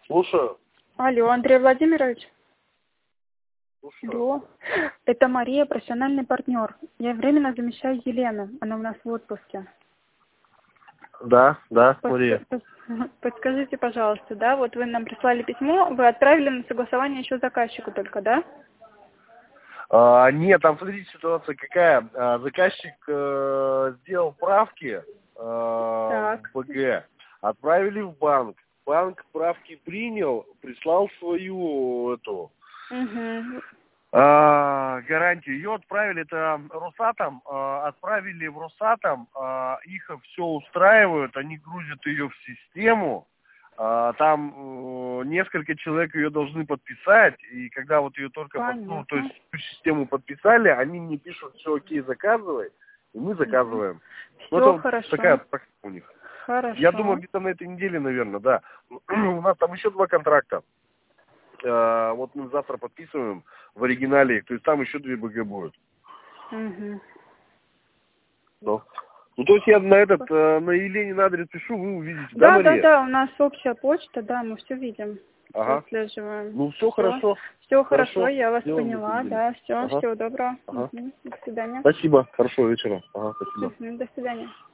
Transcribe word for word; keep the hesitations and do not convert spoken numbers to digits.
Слушаю. Алло, Андрей Владимирович. Слушаю. Алло. Это Мария, профессиональный партнер. Я временно замещаю Елену. Она у нас в отпуске. Да, да, Под- Мария. под- Подскажите, пожалуйста, да, вот вы нам прислали письмо, вы отправили на согласование еще заказчику только, да? А, нет, там, смотрите, ситуация какая. А, заказчик э, сделал правки э, в Так. БГ, отправили в банк. Банк правки принял, прислал свою эту Угу. а, гарантию. Ее отправили, это Росатом, а, отправили в Росатом, а, их все устраивают, они грузят ее в систему. А, там э, несколько человек ее должны подписать, и когда вот ее только под, ну, то Понятно. есть в систему подписали, они мне пишут: все окей, заказывай, и мы заказываем. Ну, это Все вот хорошо. такая практика у них. Хорошо. Я думаю, где-то на этой неделе, наверное, да. У нас там еще два контракта. Э, вот мы завтра подписываем в оригинале, то есть там еще две БГ будут. Угу. Ну, ну то есть я на этот, э, на Еленин адрес пишу, вы увидите, да, Да, да, Мария? да, у нас общая почта, да, мы все видим. Все Ага. отслеживаем. Ну, все хорошо. Все Хорошо. хорошо, я вас Сделаем на этой поняла, неделе. да, все, Ага. всего доброго. Ага. Угу. До свидания. Спасибо. Хорошего вечера. Ага, спасибо. Угу. До свидания.